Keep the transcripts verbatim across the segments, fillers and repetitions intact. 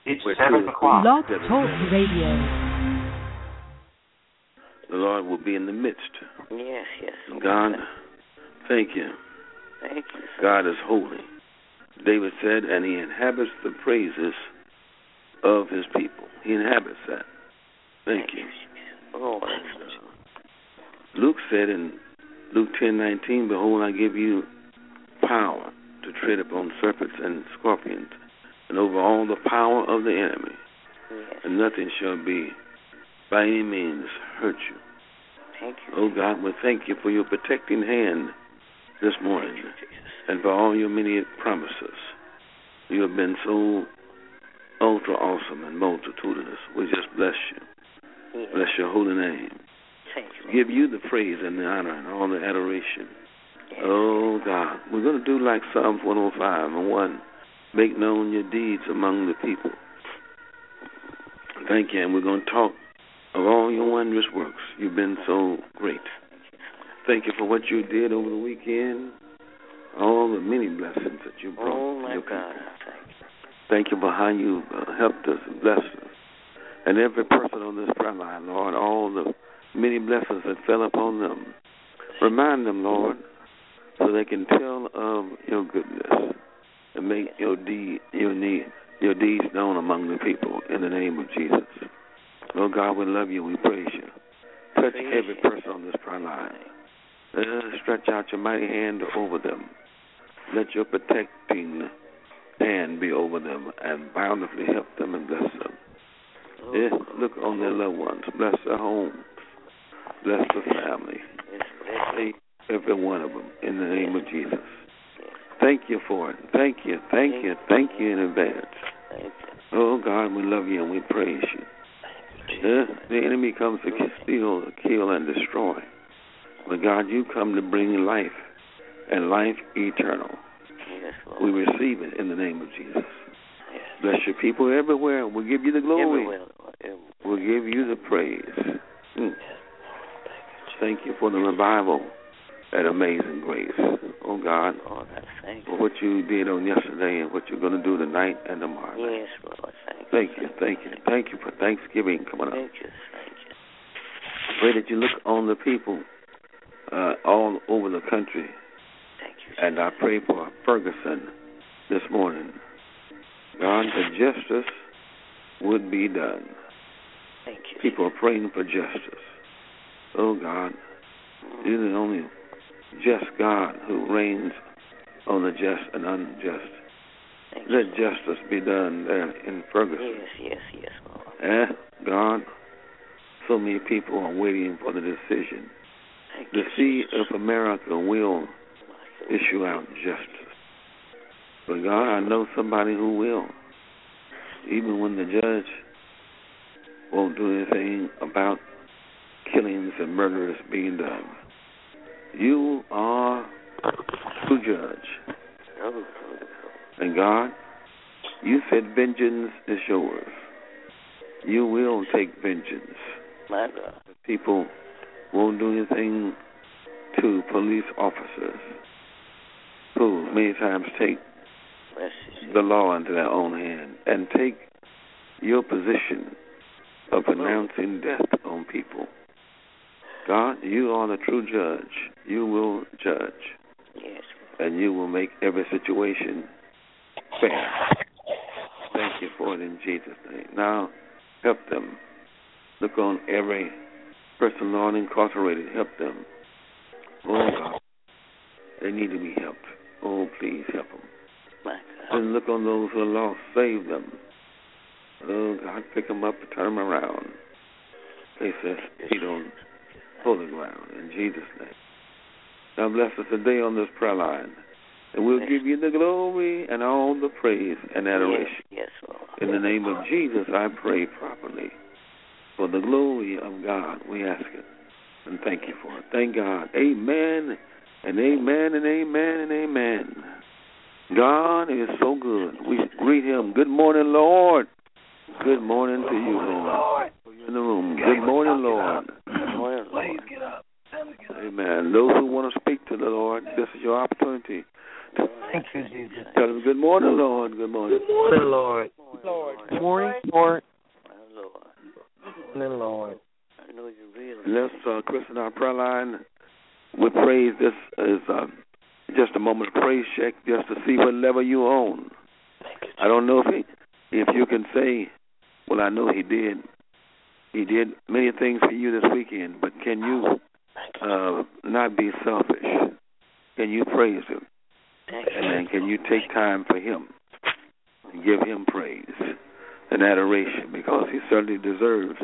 It's seven o'clock. Blog Talk Radio. The Lord will be in the midst. Yes, yes. God, thank you. Thank you. God is holy. David said, and he inhabits the praises of his people. He inhabits that. Thank, thank you. you. Oh, Luke said in Luke ten nineteen, behold, I give you power to tread upon serpents and scorpions, and over all the power of the enemy, yes. and nothing shall be by any means hurt you. Thank you. Oh God, we thank you for your protecting hand this morning, you, and for all your many promises. You have been so ultra awesome and multitudinous. We just bless you. Yes. Bless your holy name. Thank you. Give you the praise and the honor and all the adoration. Yes. Oh God, we're going to do like Psalms one oh five and one. Make known your deeds among the people. Thank you, and we're going to talk of all your wondrous works. You've been so great. Thank you for what you did over the weekend, all the many blessings that you brought oh, to my your God. people. Thank you. Thank you for how you uh, helped us and blessed us. And every person on this prayer line, Lord, all the many blessings that fell upon them. Remind them, Lord, so they can tell of your goodness and make your deed, your need, your deeds known among the people in the name of Jesus. Lord God, we love you. We praise you. Touch praise every you. person on this prayer line. Uh, stretch out your mighty hand over them. Let your protecting hand be over them and bountifully help them and bless them. Oh, Yeah, look on their loved ones. Bless their homes. Bless the family. yes, bless Every one of them in the name of Jesus. Thank you for it. Thank you. Thank, thank you. Thank you in advance. Thank you. Oh, God, we love you and we praise you. Yeah, the enemy comes to steal, kill, and destroy. But, God, you come to bring life and life eternal. Yes, we receive it in the name of Jesus. Yes. Bless your people everywhere. We'll give you the glory. Everywhere, everywhere. We'll give you the praise. Mm. Thank you for the revival at Amazing Grace. Oh, God, Lord, thank for what you did on yesterday and what you're going to do tonight and tomorrow. Yes, Lord, thank, thank you. you. Thank you. Thank you for Thanksgiving coming up. Thank you. Thank you. Pray that you look on the people uh, all over the country. Thank you. And I pray for Ferguson this morning. God, that justice would be done. Thank you. People are praying for justice. Oh, God, you're the only just God who reigns on the just and unjust. Thank Let you. justice be done there in Ferguson. Yes, yes, yes, Lord. Eh, God, so many people are waiting for the decision. Thank the you, seed Jesus. of America will issue out justice. But God, I know somebody who will. Even when the judge won't do anything about killings and murders being done. You are true judge. And God, you said vengeance is yours. You will take vengeance. My God. People won't do anything to police officers who many times take the law into their own hand and take your position of pronouncing death on people. God, you are the true judge. You will judge. Yes. And you will make every situation fair. Thank you for it in Jesus' name. Now, help them. Look on every person, Lord, incarcerated. Help them. Oh, God. They need to be helped. Oh, please help them. My God. And look on those who are lost. Save them. Oh, God, pick them up and turn them around. Place their feet on holy ground in Jesus' name. Now bless us today on this prayer line. And we'll yes. give you the glory and all the praise and adoration. Yes, yes, Lord. In the name of Jesus, I pray properly. For the glory of God, we ask it. And thank you for it. Thank God. Amen and amen and amen and amen. God is so good. We greet him. Good morning, Lord. Good morning to you, Lord. You're in the room. Good morning, Lord. Good morning, Lord. Please get up. Amen. Those who want to speak to the Lord, this is your opportunity Thank you, Jesus. Tell him good morning, Lord. Good morning. Good morning, Lord. Lord. Good morning, Lord. Lord. Good morning, Lord. I know you really. Let's, uh, Chris, in our prayer line, we praise. This is uh, just a moment of praise check just to see what level you on. I don't know if he, if you can say, well, I know he did. He did many things for you this weekend, but can you uh, not be selfish? Can you praise him? And then can you take time for him and give him praise and adoration, because he certainly deserves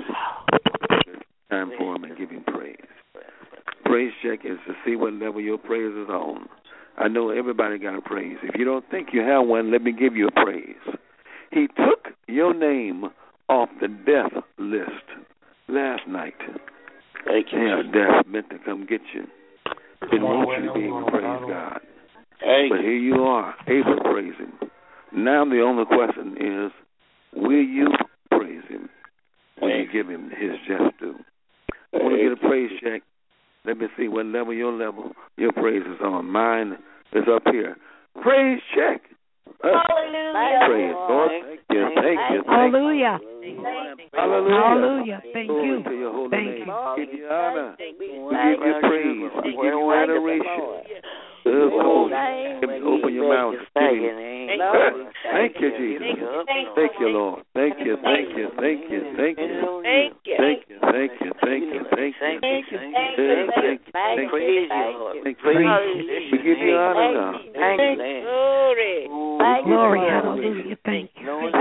time for him and give him praise. Praise check is to see what level your praise is on. I know everybody got a praise. If you don't think you have one, let me give you a praise. He took your name off the death list last night. Thank you. Yeah, death meant to come get you. Didn't want you to be able to praise God. But here you are, able to praise him. Now the only question is, will you praise him when you give him his just due? I want to get a praise check. Let me see what level your level, your praise is on. Mine is up here. Praise check. Uh, Hallelujah. Praise Lord. Thank you. Thank you. Hallelujah. Hallelujah. Hallelujah. Thank Glory you. to your holy Thank name. you. Give you honor. We give you praise. We give you adoration. Uh, Lord, open your mouth. Give him. Thank you, Jesus. Thank you, Lord. Thank you, thank you, thank you, thank you. Thank you. Thank you, thank you, thank you, thank you. Thank you. Thank you, thank you. Praise you, Lord. Thank you. We give you honor now. Thank you. Glory. Glory. Hallelujah. Thank you. Come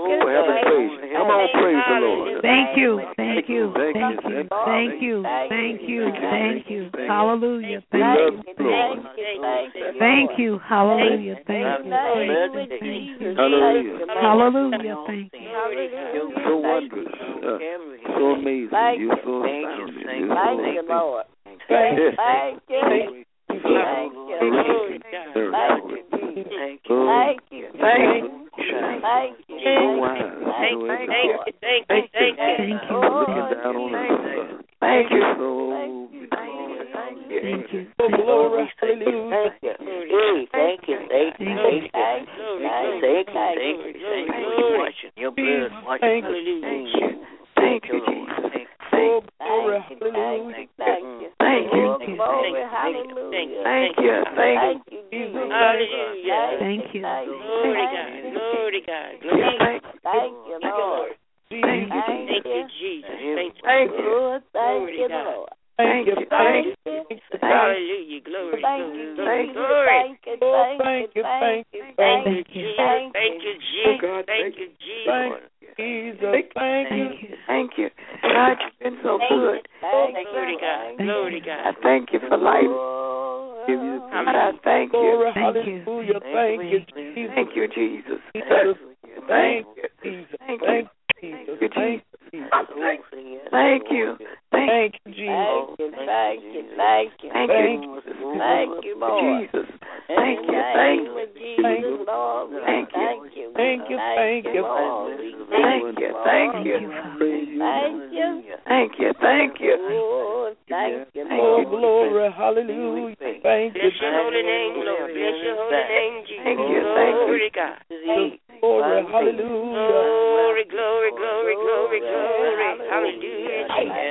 on, praise the Lord. Thank you. Thank you. Thank you. Thank you. Thank you. Thank you. Hallelujah. We Thank love you. you, Lord. Thank you. Hallelujah. Thank you. Thank you. Hallelujah. Hallelujah. Thank you. You're so wondrous. Uh, so amazing. You're so astounding. You're so Thank you, Lord. Thank you. Thank you. Thank you. Thank you. Thank you. Thank you. Thank you. Thank you. Thank you. So wise. Thank So you. excellent. Thank you. Thank you. Thank you. Looking down on us. Thank you. So Thank you. Thank you. Glory. Thank you. Thank you. Thank you. Thank you. Thank you. Thank you. Thank you. Thank you. Washing your blood. Washing. Thank you. Thank you, Lord. Thank you. Thank you. Thank you. Thank you. Glory. Hallelujah. Thank you. Thank you. Jesus. Hallelujah. Thank you. Glory to God. Glory to God. Thank you, Lord. Thank you. Thank you, Jesus. Thank you. Thank you, Lord. Thank you. Thank you. Hallelujah. Glory. Thank you. Thank you. Thank you. Thank you. Thank you. Thank you, Jesus. Thank you, Jesus. Thank you, Jesus. Jesus. Thank you. Thank you. God, you've been so good. Glory to God. Glory to God. I thank you for life. God, I thank you. Thank you. Thank you. Thank you, Jesus. Thank you. Thank you. Thank you, Jesus. Thank you. Thank you, Jesus. Thank you. Thank you. Thank you. Thank you, Lord. Jesus. Thank you. Thank you, Jesus, Lord. Thank you. Thank you. Thank you. Thank you. Thank you. Thank you. Thank you. Thank you. Thank you. Oh, glory. Hallelujah. Thank you. Bless your holy name, Lord. Bless your holy name, Jesus. Thank you. Glory to God. Glory. Hallelujah. Glory, glory, glory, glory, glory. Hallelujah,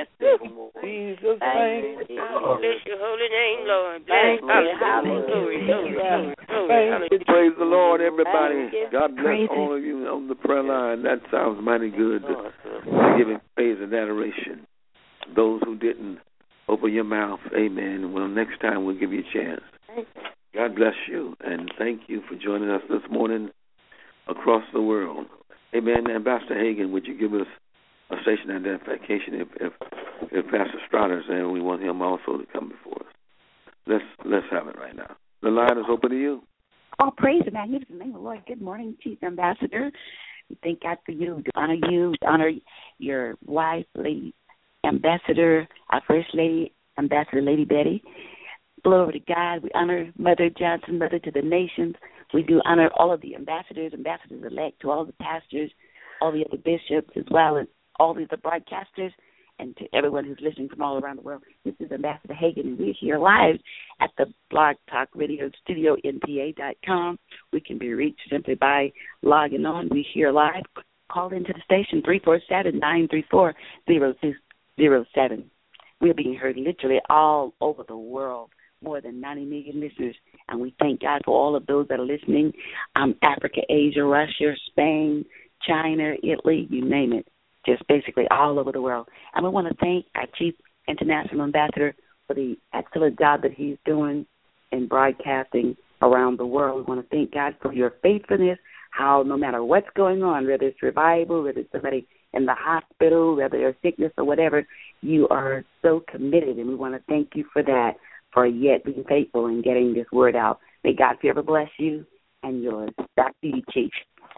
Jesus. Thank you. Bless your holy name, Lord. Bless. Hallelujah. Glory, glory, glory, glory. Praise the Lord, everybody. God bless all of you on the prayer line. That sounds mighty good. Giving praise and adoration. Those who didn't, open your mouth. Amen. Well, next time we'll give you a chance. God bless you, and thank you for joining us this morning across the world. Amen. Ambassador Hagan, would you give us a station identification if if, if Pastor Stratter's there? We want him also to come before us. Let's let's have it right now. The line is open to you. All praise the magnificent name of the Lord. Good morning, Chief Ambassador. We thank God for you. We honor you. We honor your wife, Lady Ambassador, our First Lady, Ambassador Lady Betty. Glory to God. We honor Mother Johnson, Mother to the Nations. We do honor all of the ambassadors, ambassadors-elect, to all the pastors, all the other bishops, as well as all the other broadcasters and to everyone who's listening from all around the world. This is Ambassador Hagan, and we're here live at the Blog Talk Radio Studio, N P A dot com. We can be reached simply by logging on. We're here live. Call into the station, three four seven, nine three four, zero two zero seven. We're being heard literally all over the world, more than ninety million listeners, and we thank God for all of those that are listening. Um, Africa, Asia, Russia, Spain, China, Italy, you name it, just basically all over the world. And we want to thank our Chief International Ambassador for the excellent job that he's doing in broadcasting around the world. We want to thank God for your faithfulness, how no matter what's going on, whether it's revival, whether it's somebody in the hospital, whether there's sickness or whatever, you are so committed, and we want to thank you for that, for yet being faithful and getting this word out. May God forever bless you and yours. Back to you, Chief.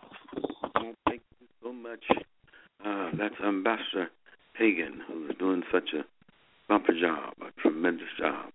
Thank you so much. Uh, that's Ambassador Hagan, who is doing such a bumper job, a tremendous job.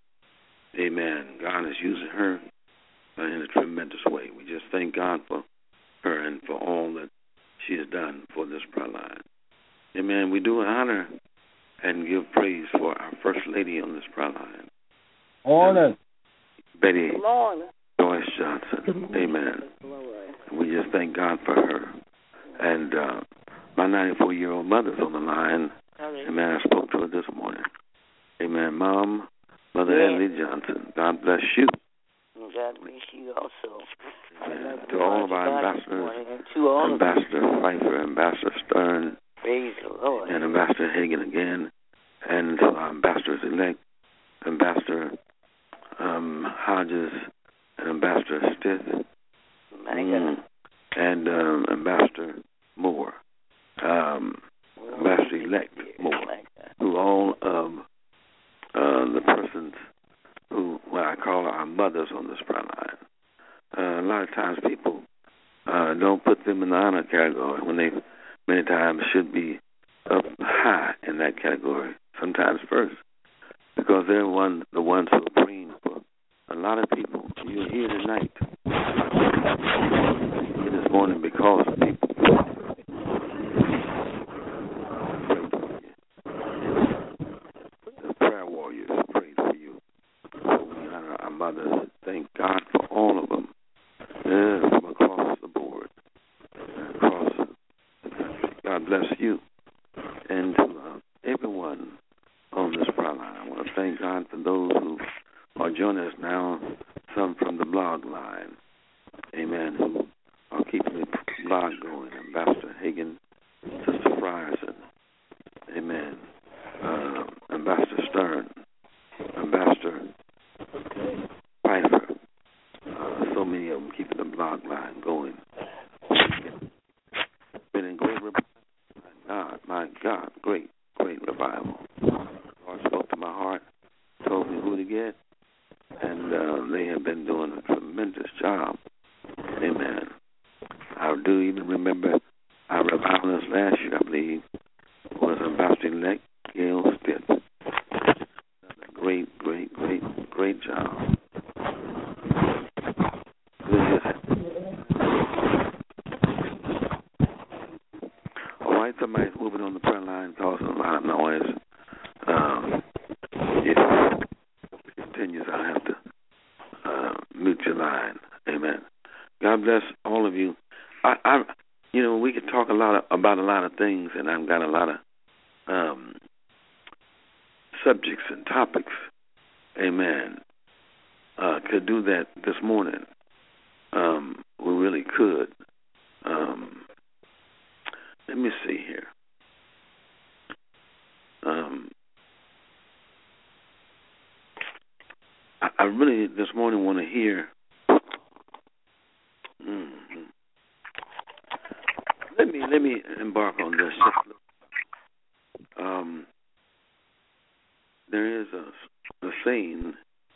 Amen. God is using her uh, in a tremendous way. We just thank God for her and for all that she has done for this prayer line. Amen. We do honor and give praise for our First Lady on this prayer line. Morning. Betty Good morning. Joyce Johnson. Amen. We just thank God for her. And uh, my ninety-four-year-old mother's on the line. Amen. I spoke to her this morning. Amen. Mom, Mother Yeah. Emily Johnson, God bless you. God bless you also. Amen. To all of our ambassadors, And to all of Ambassador Pfeiffer, Ambassador Stern, praise the Lord. and Ambassador Hagan again, and to our ambassadors-elect, Ambassador um, Hodges and Ambassador Stith, My mm, God. and um, Ambassador Moore, um, Ambassador-elect Moore, My God. who all of uh, the persons who, what I call our mothers on this prayer line. Uh, a lot of times people uh, don't put them in the honor category when they many times should be up high in that category, sometimes first, because they're one the ones who are praying for a lot of people. You're here tonight. You're here this morning because of people. The prayer warriors prayed for you. We honor our mothers. Thank God for all of them. Yeah, from across the board, across the country. God bless you. And to uh, everyone on this prayer line, I want to thank God for those who are joining us now, some from the blog line. Amen. Who are keeping the blog going. Ambassador Hagan, Sister Frierson. Amen. Uh, Ambassador Stern. Ambassador Pfeiffer. Uh, so many of them keeping the blog line going. Been in great revival. My God, my God, great, great revival. The Lord spoke to my heart, told me who to get, and uh, they have been doing a tremendous job. Amen. I do even remember our revivalist last year, I believe, was Ambassador-elect Gail Stith. A great, great, great, great job. All right, somebody's moving on the prayer line, causing a lot of noise. Um, if it continues, I'll have to uh, mute your line. Amen. God bless all of you. I, I, you know, we could talk a lot of, about a lot of things, and I've got a lot of um, subjects and topics. Amen. Uh, could do that this morning. Um, we really could. Um, let me see here. Um, I, I really this morning want to hear. Mm-hmm. Let me let me embark on this. Um, there is a, a saying.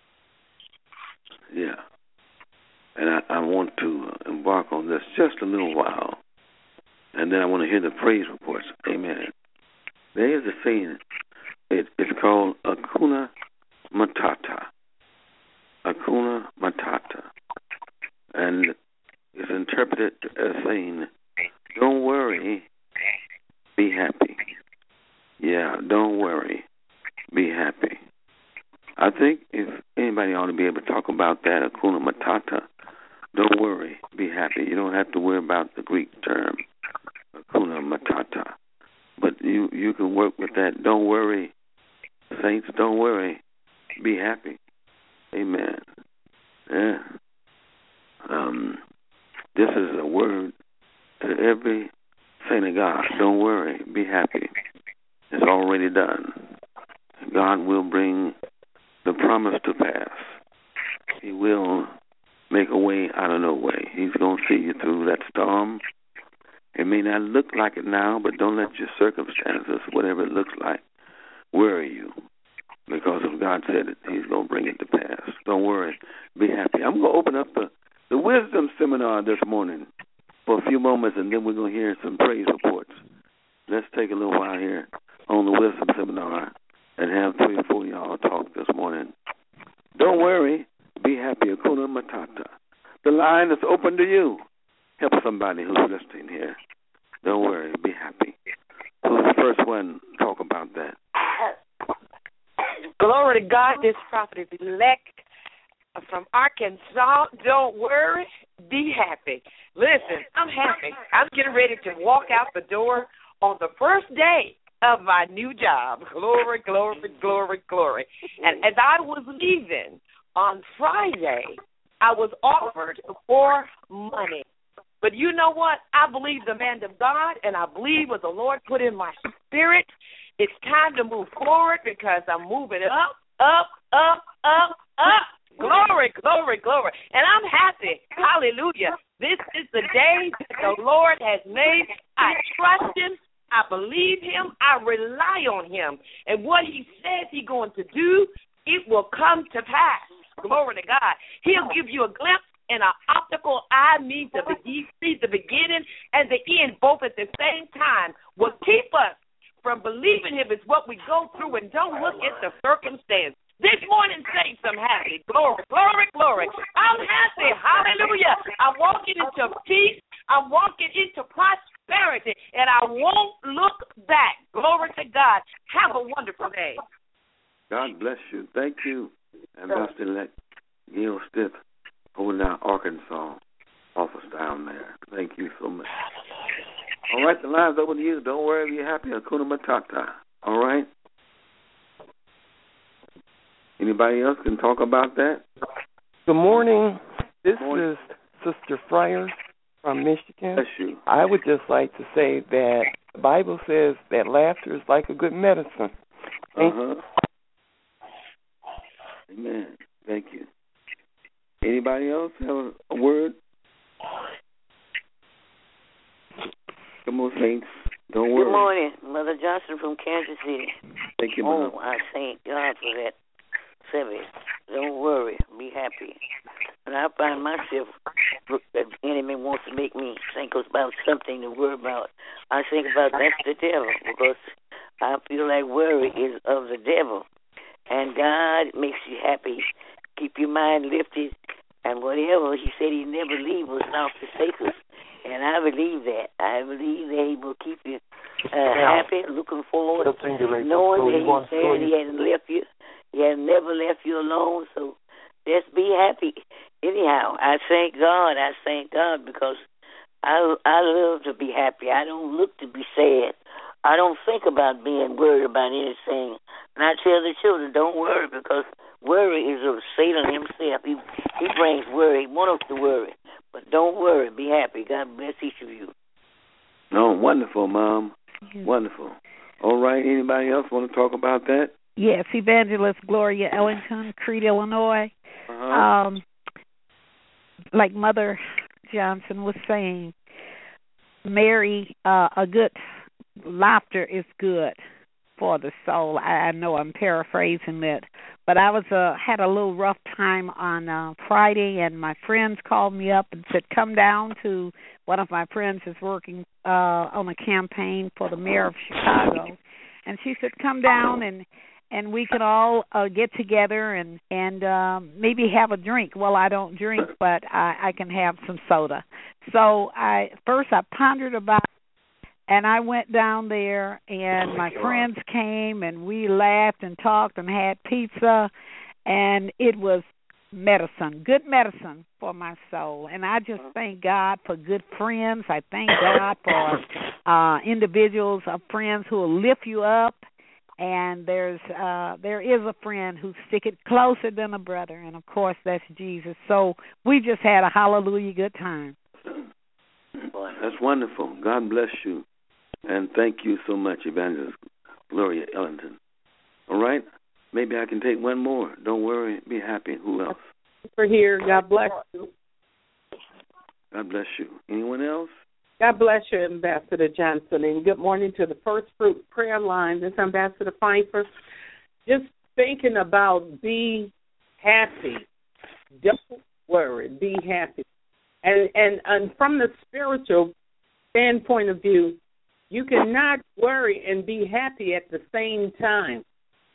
Yeah. And I, I want to embark on this just a little while. And then I want to hear the praise reports. Amen. There is a saying. It, it's called Hakuna Matata. Hakuna Matata. And it's interpreted as saying, don't worry, be happy. Yeah, don't worry, be happy. I think if anybody ought to be able to talk about that, Hakuna Matata, don't worry, be happy. You don't have to worry about the Greek term, Hakuna Matata. But you, you can work with that. Don't worry, saints, don't worry, be happy. Amen. Yeah. Um, this is a word to every saint of God. Don't worry, be happy. It's already done. God will bring the promise to pass. He will make a way out of no way. He's going to see you through that storm. It may not look like it now, but don't let your circumstances, whatever it looks like, worry you. Because if God said it, He's going to bring it to pass. Don't worry. Be happy. I'm going to open up the, the wisdom seminar this morning for a few moments, and then we're going to hear some praise reports. Let's take a little while here on the wisdom seminar and have three or four of y'all talk this morning. Don't worry. Be happy. Hakuna Matata. The line is open to you. Help somebody who's listening here. Don't worry. Be happy. Who's the first one to talk about that? Glory to God. This prophet is elect from Arkansas. Don't worry. Be happy. Listen, I'm happy. I'm getting ready to walk out the door on the first day of my new job. Glory, glory, glory, glory. And as I was leaving on Friday, I was offered for money. But you know what? I believe the man of God, and I believe what the Lord put in my spirit. It's time to move forward because I'm moving up, up, up, up, up. Glory, glory, glory. And I'm happy. Hallelujah. This is the day that the Lord has made. I trust Him. I believe Him. I rely on Him. And what He says He's going to do, it will come to pass. Glory to God. He'll give you a glimpse and an optical eye, means the, he sees the beginning and the end both at the same time. Will keep us from believing Him is what we go through, and don't look at the circumstance. This morning, saints, I'm happy. Glory, glory, glory. I'm happy. Hallelujah. I'm walking into peace. I'm walking into prosperity, and I won't look back. Glory to God. Have a wonderful day. God bless you. Thank you, Ambassador-elect Gail Stiff, holding down Arkansas office down there. Thank you so much. All right, the line's open to you. Don't worry, be happy. Hakuna Matata. All right? Anybody else can talk about that? Good morning. This Good morning. is Sister Fryer from Michigan. Bless you. I would just like to say that the Bible says that laughter is like a good medicine. Thank Uh-huh. Amen. Thank you. Anybody else have a, a word? Come on, saints. Don't worry. Good morning. Mother Johnson from Kansas City. Thank you, Oh, Mom. I thank God for that service. Don't worry. Be happy. And I find myself, the enemy wants to make me think about something to worry about. I think about that's the devil, because I feel like worry is of the devil. And God makes you happy. Keep your mind lifted. And whatever, He said He never leave us, not forsake us. And I believe that. I believe that He will keep you uh, happy, looking forward, knowing that He said He hasn't left you. He has never left you alone. So just be happy. Anyhow, I thank God. I thank God because I I love to be happy. I don't look to be sad. I don't think about being worried about anything. And I tell the children, don't worry, because worry is of Satan himself. He he brings worry. He wants us to worry. But don't worry. Be happy. God bless each of you. No, wonderful, Mom. Wonderful. All right. Anybody else want to talk about that? Yes, Evangelist Gloria Ellington, Crete, Illinois. Uh-huh. Um, like Mother Johnson was saying, Mary, uh, a good laughter is good for the soul. I, I know I'm paraphrasing it, but I was uh, had a little rough time on uh, Friday, and my friends called me up and said, come down to, one of my friends is working uh, on a campaign for the mayor of Chicago, and she said, come down and and we can all uh, get together and, and um, maybe have a drink. Well, I don't drink, but I, I can have some soda. So I first I pondered about it, And I went down there, and my friends came, and we laughed and talked and had pizza, and it was medicine, good medicine for my soul. And I just thank God for good friends. I thank God for uh, individuals or friends who will lift you up. And there's uh, there is a friend who stick it closer than a brother, and of course that's Jesus. So we just had a hallelujah good time. That's wonderful. God bless you. And thank you so much, Evangelist Gloria Ellington. All right? Maybe I can take one more. Don't worry. Be happy. Who else? For here. God bless you. God bless you. Anyone else? God bless you, Ambassador Johnson. And good morning to the First Fruit Prayer Line. This is Ambassador Pfeiffer. Just thinking about be happy. Don't worry. Be happy. And, and, and from the spiritual standpoint of view, you cannot worry and be happy at the same time.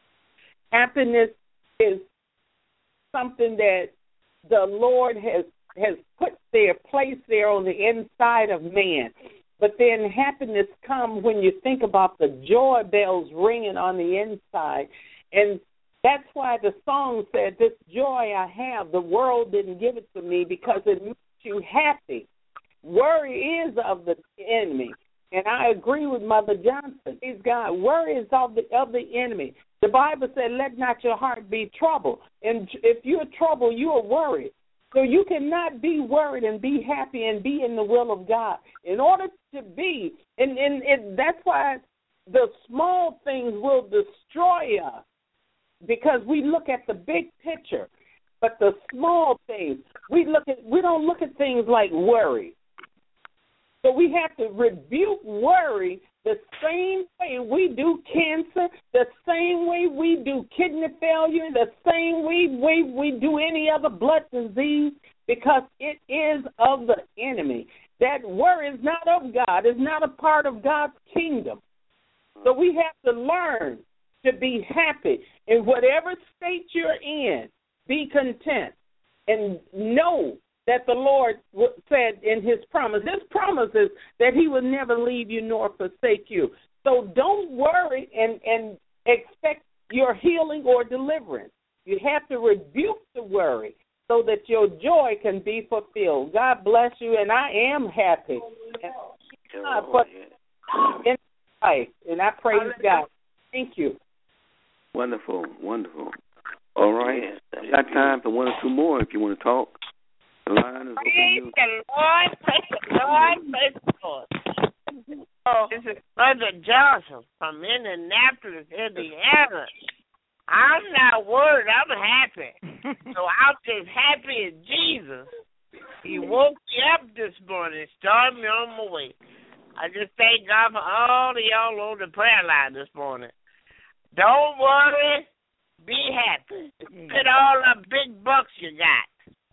Happiness is something that the Lord has, has put there, placed there on the inside of man. But then happiness comes when you think about the joy bells ringing on the inside. And that's why the song said, this joy I have, the world didn't give it to me because it makes you happy. Worry is of the enemy. And I agree with Mother Johnson. Praise God. Worry is of the, of the enemy. The Bible said, let not your heart be troubled. And if you're troubled, you are worried. So you cannot be worried and be happy and be in the will of God. In order to be, and, and, and that's why the small things will destroy us, because we look at the big picture. But the small things, we look at, we don't look at things like worry. So we have to rebuke worry the same way we do cancer, the same way we do kidney failure, the same way we, we do any other blood disease, because it is of the enemy. That worry is not of God. It's not a part of God's kingdom. So we have to learn to be happy. In whatever state you're in, be content and know that the Lord said in his promise. His promise is that he will never leave you nor forsake you. So don't worry and, and expect your healing or deliverance. You have to rebuke the worry so that your joy can be fulfilled. God bless you, and I am happy. And God put in life, and I praise God. Thank you. Wonderful, wonderful. All right. I got time for one or two more if you want to talk. The line is Praise the Lord, praise the Lord, praise the Lord. Oh, this is Brother Johnson from Indianapolis, Indiana. I'm not worried, I'm happy. So I'm just happy in Jesus. He woke me up this morning, started me on my way. I just thank God for all of y'all on the prayer line this morning. Don't worry, be happy. Put all the big bucks you got.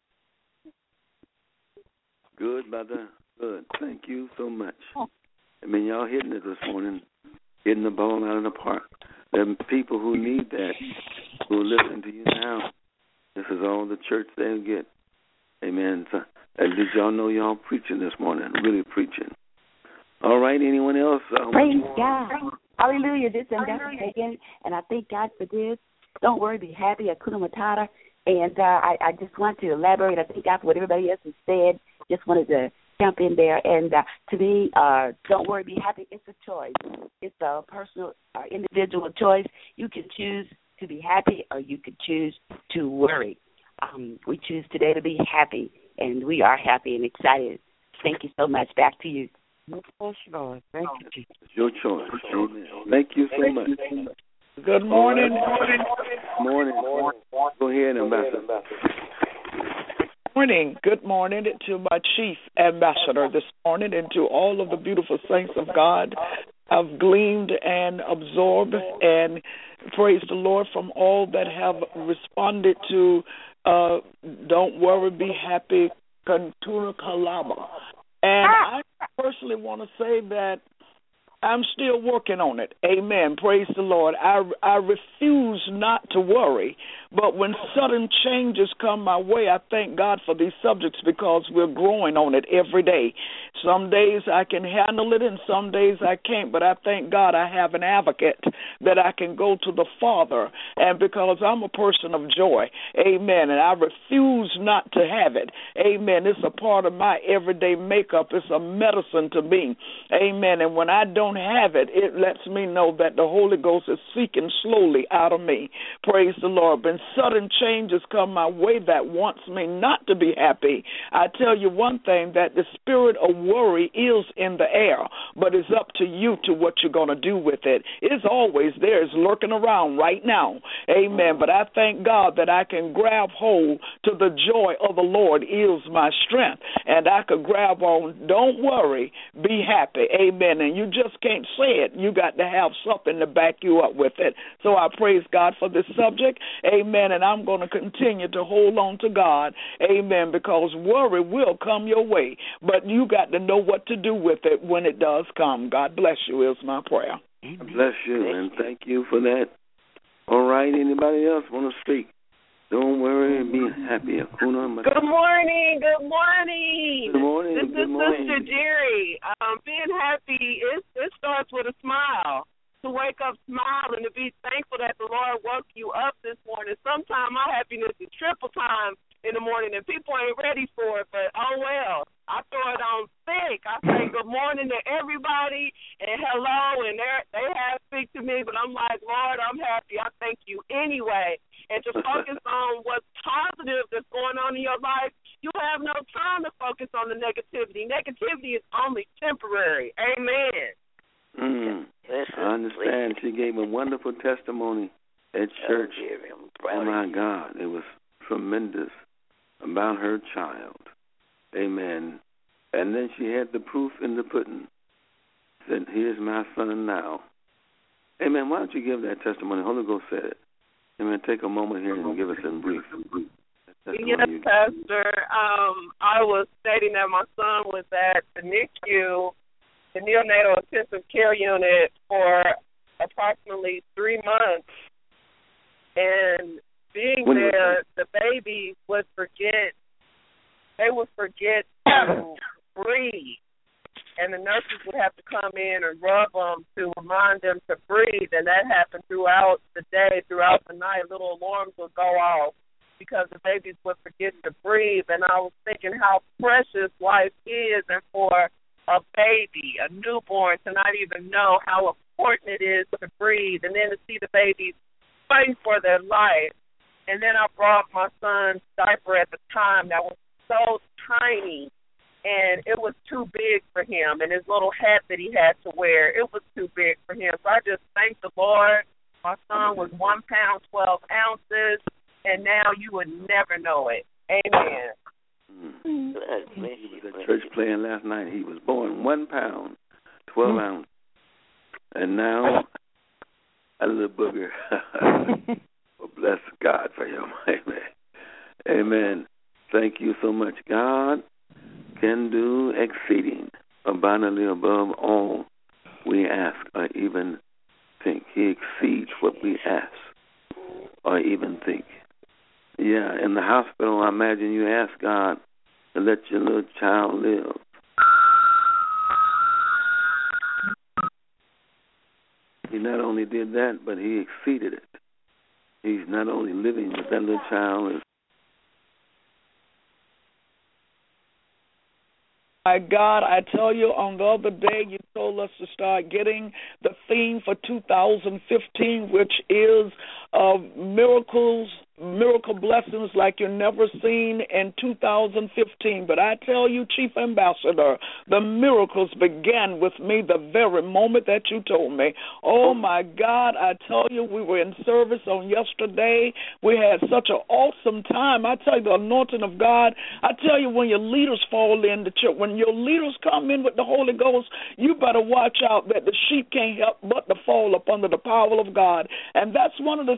Good, brother. Good. Thank you so much. I mean, y'all hitting it this morning, hitting the ball out of the park. There are people who need that, who listen to you now. This is all the church they'll get. Amen. So, uh, did y'all know y'all preaching this morning? Really preaching. All right. Anyone else? Um, Praise God. Hallelujah. This and that's taken, and I thank God for this. Don't worry, be happy. Hakuna Matata. And uh, I, I just want to elaborate. I thank God for what everybody else has said. Just wanted to jump in there. And uh, to me, uh, don't worry, be happy. It's a choice. It's a personal, uh, individual choice. You can choose to be happy, or you could choose to worry. Um, we choose today to be happy, and we are happy and excited. Thank you so much. Back to you. Yes, Lord. Thank you. It's your choice. Amen. Thank you so much. Good morning. Morning. Morning. Morning. Go ahead, Ambassador. Morning. Good morning to my chief ambassador this morning, and to all of the beautiful saints of God have gleamed and absorbed, and praise the Lord from all that have responded to uh, Don't Worry, Be Happy, Kantuna Kalaba. And I personally want to say that I'm still working on it. Amen. Praise the Lord. I, I refuse not to worry, but when sudden changes come my way, I thank God for these subjects because we're growing on it every day. Some days I can handle it and some days I can't, but I thank God I have an advocate that I can go to the Father, and because I'm a person of joy, amen, and I refuse not to have it, amen. It's a part of my everyday makeup. It's a medicine to me, amen, and when I don't have it, it lets me know that the Holy Ghost is seeking slowly out of me. Praise the Lord. When sudden changes come my way that wants me not to be happy, I tell you one thing, that the spirit of worry is in the air, but it's up to you to what you're going to do with it. It's always there. It's lurking around right now. Amen. But I thank God that I can grab hold to the joy of the Lord is my strength, and I could grab on, don't worry, be happy. Amen. And you just can't say it. You got to have something to back you up with it. So I praise God for this subject. Amen. And I'm going to continue to hold on to God. Amen. Because worry will come your way, but you got to know what to do with it when it does come. God bless you is my prayer. Amen. Bless you, and thank you for that. All right. Anybody else want to speak? Don't worry, be happy. Good morning. Good morning. Good morning. This good is morning. Sister Jerry. Um, being happy, it, it starts with a smile. To wake up smiling, to be thankful that the Lord woke you up this morning. Sometimes my happiness is triple time in the morning, and people ain't ready for it, but oh well. I throw it on thick. I say good morning to everybody and hello, and they have speak to me, but I'm like, Lord, I'm happy. I thank you anyway. And to focus on what's positive that's going on in your life, you have no time to focus on the negativity. Negativity is only temporary. Amen. Mm, I understand. She gave a wonderful testimony at church. Oh, my God. It was tremendous about her child. Amen. And then she had the proof in the pudding. Said, here's my son now. Amen. Why don't you give that testimony? Holy Ghost said it. Amen. Take a moment here and give us a brief. Yes, Pastor. Um, I was stating that my son was at the N I C U, the neonatal intensive care unit, for approximately three months. And being when there, the baby would forget, they would forget to breathe. And the nurses would have to come in and rub them to remind them to breathe. And that happened throughout the day, throughout the night. Little alarms would go off because the babies would forget to breathe. And I was thinking how precious life is, and for a baby, a newborn, to not even know how important it is to breathe, and then to see the babies fighting for their life. And then I brought my son's diaper at the time that was so tiny, and it was too big for him, and his little hat that he had to wear, it was too big for him. So I just thank the Lord. My son was one pound, twelve ounces, and now you would never know it. Amen. Mm. He was at church playing last night. He was born one pound, twelve mm. ounces, and now a little booger. Well, bless God for him. Amen. Amen. Thank you so much. God can do exceeding abundantly above all we ask or even think. He exceeds what we ask or even think. Yeah, in the hospital, I imagine you ask God to let your little child live. He not only did that, but he exceeded it. He's not only living, but that little child is. My God, I tell you, on the other day, you told us to start getting the theme for two thousand fifteen, which is uh, miracles, miracle blessings like you've never seen in two thousand fifteen. But I tell you, Chief Ambassador, the miracles began with me the very moment that you told me. Oh, my God, I tell you, we were in service on yesterday. We had such an awesome time. I tell you, the anointing of God, I tell you, when your leaders fall in the church, when your leaders come in with the Holy Ghost, you better watch out that the sheep can't help but to fall up under the power of God. And that's one of the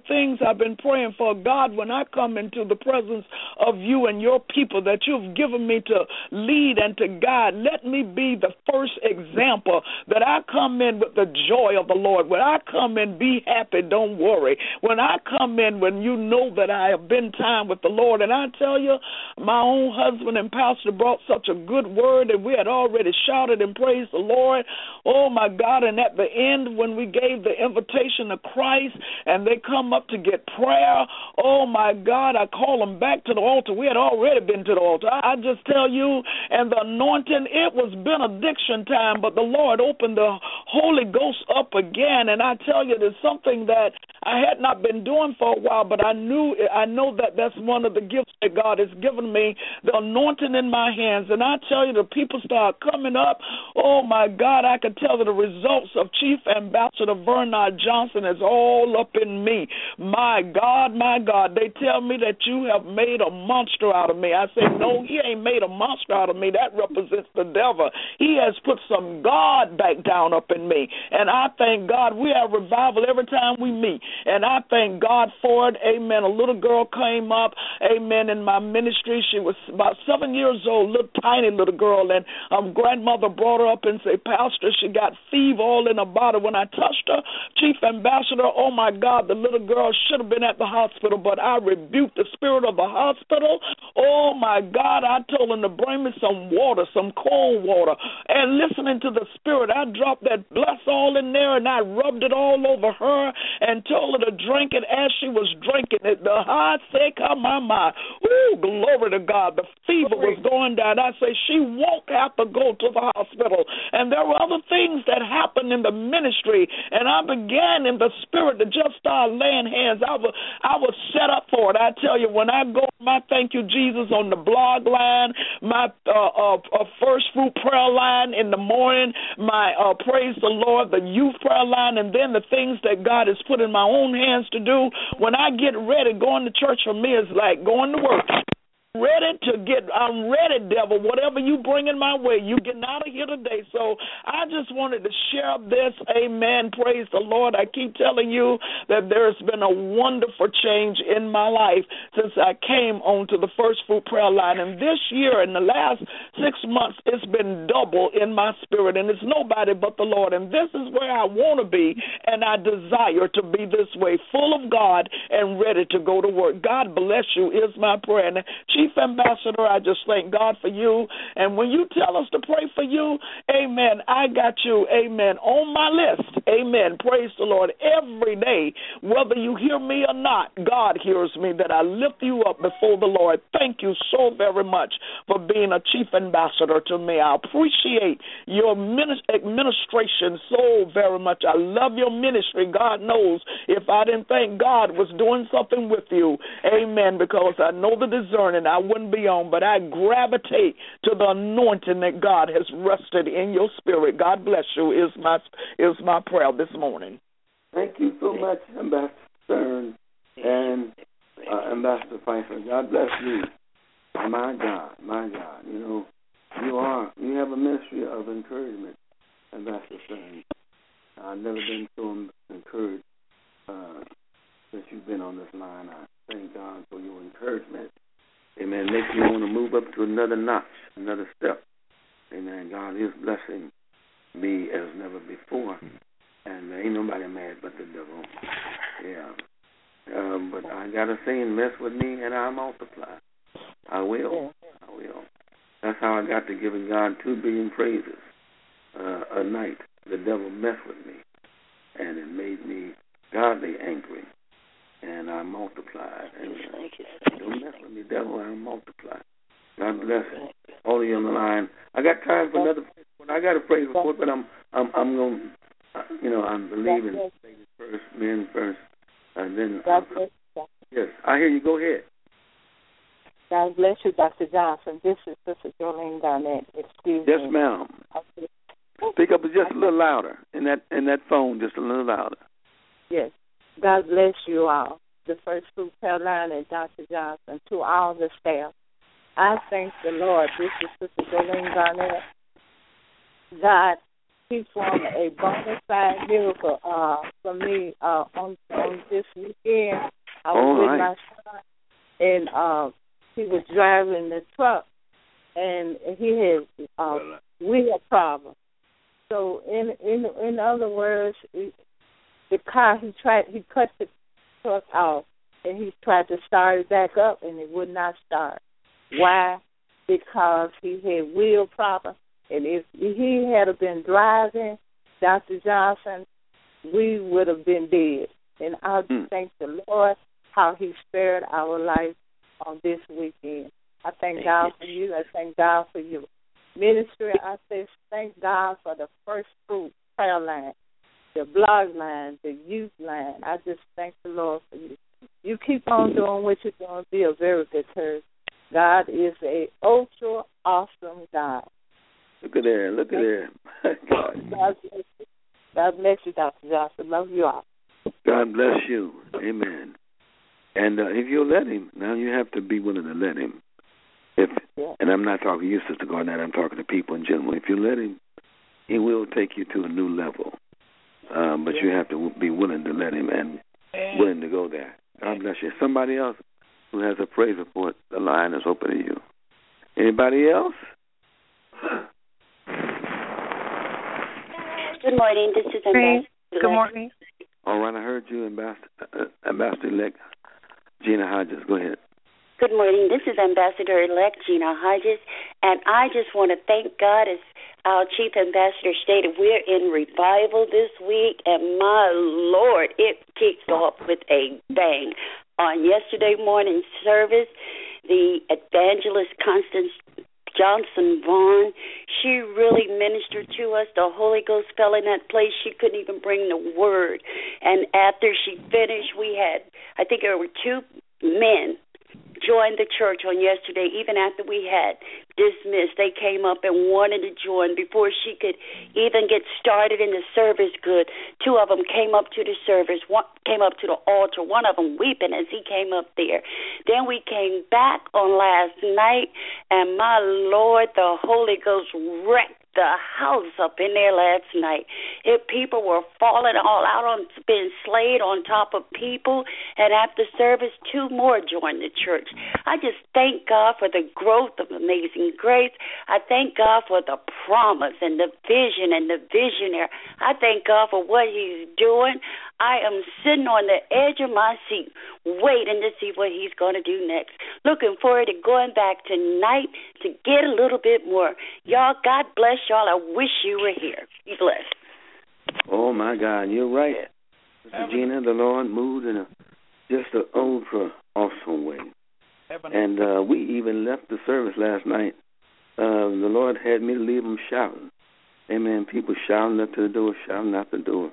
things I've been praying for. God, when I come into the presence of you and your people that you've given me to lead and to guide, let me be the first example that I come in with the joy of the Lord. When I come in, be happy, don't worry. When I come in, when you know that I have been time with the Lord, and I tell you, my own husband and pastor brought such a good word, and we had already shouted and praised the Lord. Oh, my God, and at the end, when we gave the invitation to Christ, and they come up to get prayer, oh, my God, I call them back to the altar. We had already been to the altar. I, I just tell you, and the anointing, it was benediction time, but the Lord opened the Holy Ghost up again, and I tell you, there's something that I had not been doing for a while, but I knew, I know that that's one of the gifts that God has given me, the anointing in my hands, and I tell you, the people start coming up. Oh, my God, I could tell that the results of Chief Ambassador Vernon Johnson is all up in me. My God, my God, they tell me that you have made a monster out of me. I say, no, he ain't made a monster out of me. That represents the devil. He has put some God back down up in me, and I thank God. We have revival every time we meet, and I thank God for it. Amen. A little girl came up, amen, in my ministry. She was about seven years old, little tiny little girl, and um, grandmother brought her up and said, Pastor, she got fever all in her body. When I touched her, Chief Ambassador, oh, my God, the little girl should have been at the hospital, but I rebuked the spirit of the hospital. Oh, my God, I told him to bring me some water, some cold water, and listening to the spirit, I dropped that bless all in there, and I rubbed it all over her and told her to drink it as she was drinking it. The heart sake of my mind. Ooh, glory to God. The fever was going down. I say she won't have to go to the hospital. And there were other things that happened in the ministry, and I began in the spirit to just start laying hands. I was, I was set up for it. I tell you, when I go, my thank you, Jesus, on the blog line, my uh, uh, uh, first fruit prayer line in the morning, my uh, praise the Lord, the youth prayer line, and then the things that God has put in my own hands to do. When I get ready, going to church for me is like going to work. Ready to get, I'm ready, devil. Whatever you bring in my way, you getting out of here today. So I just wanted to share this. Amen. Praise the Lord. I keep telling you that there's been a wonderful change in my life since I came onto the First Fruit Prayer Line. And this year, in the last six months, it's been double in my spirit. And it's nobody but the Lord. And this is where I want to be, and I desire to be this way, full of God and ready to go to work. God bless you is my prayer. And Chief Ambassador, I just thank God for you. And when you tell us to pray for you, amen, I got you, amen, on my list. Amen. Praise the Lord. Every day, whether you hear me or not, God hears me, that I lift you up before the Lord. Thank you so very much for being a Chief Ambassador to me. I appreciate your administration so very much. I love your ministry. God knows if I didn't think God was doing something with you, amen, because I know the discerning. I wouldn't be on, but I gravitate to the anointing that God has rested in your spirit. God bless you is my is my prayer this morning. Thank you so much, Ambassador Stern and uh, Ambassador Pfeiffer. God bless you. My God, my God. You know, you are you have a ministry of encouragement, Ambassador Stern. I've never been so encouraged uh, since you've been on this line. I thank God for your encouragement. Amen. Makes me want to move up to another notch, another step. Amen. God is blessing me as never before. And there ain't nobody mad but the devil. Yeah. Um, but I got a saying, mess with me and I'll multiply. I will. I will. That's how I got to giving God two billion praises uh, a night. The devil messed with me. And it made me godly angry. And I multiplied. And thank you, thank don't mess with me, devil. I multiply. God bless you. All of you on the line. I got time for another. I got a praise report, but I'm, I'm, I'm going. You know, I'm believing ladies first, men first, and then. God bless you. Yes, I hear you. Go ahead. God bless you, Doctor Johnson. This is Sister Jolene Garnett. Excuse yes, me. Yes, ma'am. Okay. Speak up just a little louder in that in that phone, just a little louder. Yes. God bless you all, the First Fruit Prayer Line and Doctor Johnson, to all the staff. I thank the Lord. This is Sister Jolene Garnett. God He performed a bona fide miracle uh, for me uh, on on this weekend. I was All with right. my son, and uh, he was driving the truck, and he had uh, wheel problem. So, in in in other words, the car he tried he cut the truck off, and he tried to start it back up, and it would not start. Why? Because he had wheel problem. And if he had been driving, Doctor Johnson, we would have been dead. And I mm. thank the Lord how he spared our life on this weekend. I thank, thank God you. for you. I thank God for your ministry. I say thank God for the First Fruit prayer line, the blog line, the youth line. I just thank the Lord for you. You keep on doing what you're doing. Be a very good church. God is a ultra awesome God. Look at there. Look at there. God. God bless you. God bless you, Doctor Johnson. Love you all. God bless you. Amen. And uh, if you'll let him, now you have to be willing to let him. If yeah. And I'm not talking to you, Sister Garnett. I'm talking to people in general. If you let him, he will take you to a new level. Um, but yeah. you have to be willing to let him and willing to go there. God bless you. Somebody else who has a praise report, the line is open to you. Anybody else? Good morning. This is Ambassador. Good morning. All right, I heard you, Ambassador, uh, Ambassador-elect Gina Hodges. Go ahead. Good morning. This is Ambassador-elect Gina Hodges, and I just want to thank God, as our Chief Ambassador stated, we're in revival this week, and my Lord, it kicked off with a bang. On yesterday morning service, the evangelist Constance Johnson Vaughn, she really ministered to us. The Holy Ghost fell in that place. She couldn't even bring the word. And after she finished, we had, I think there were two men joined the church on yesterday. Even after we had dismissed, they came up and wanted to join before she could even get started in the service. Good. Two of them came up to the service, one came up to the altar, one of them weeping as he came up there. Then we came back on last night, and my Lord, the Holy Ghost wrecked the house up in there last night. If people were falling all out on, being slayed on top of people, and after service, two more joined the church. I just thank God for the growth of Amazing Grace. I thank God for the promise and the vision and the visionary. I thank God for what he's doing. I am sitting on the edge of my seat waiting to see what he's going to do next. Looking forward to going back tonight to get a little bit more. Y'all, God bless y'all. I wish you were here. Be blessed. Oh, my God. You're right. Sister Gina, the Lord moved in a, just an ultra awesome way. And uh, we even left the service last night. Uh, the Lord had me to leave them shouting. Amen. People shouting up to the door, shouting out the door.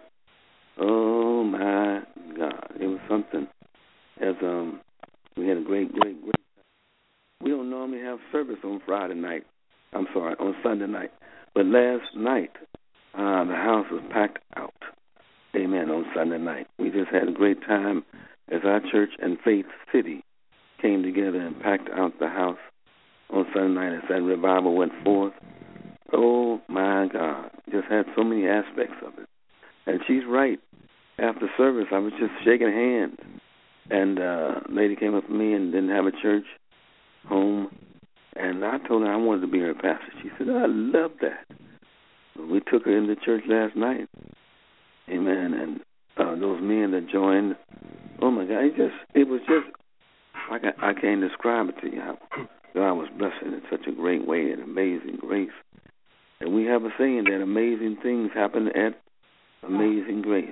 Oh, my God. It was something. As um, we had a great, great, great time. We don't normally have service on Friday night. I'm sorry, on Sunday night. But last night, uh, the house was packed out. Amen, on Sunday night. We just had a great time as our church and Faith City came together and packed out the house on Sunday night as that revival went forth. Oh, my God. Just had so many aspects of it. And she's right. After service, I was just shaking hands. And uh, a lady came up to me and didn't have a church home. And I told her I wanted to be her pastor. She said, I love that. We took her into church last night. Amen. And uh, those men that joined, oh, my God, it just it was just, I, got, I can't describe it to you how God was blessing in such a great way and amazing grace. And we have a saying that amazing things happen at Amazing Grace.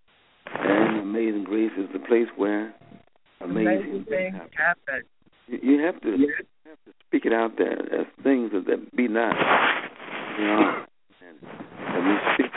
And Amazing Grace is the place where amazing, amazing things happen. happen. You have to, you have to speak it out there as things that be not. You know, and, and we speak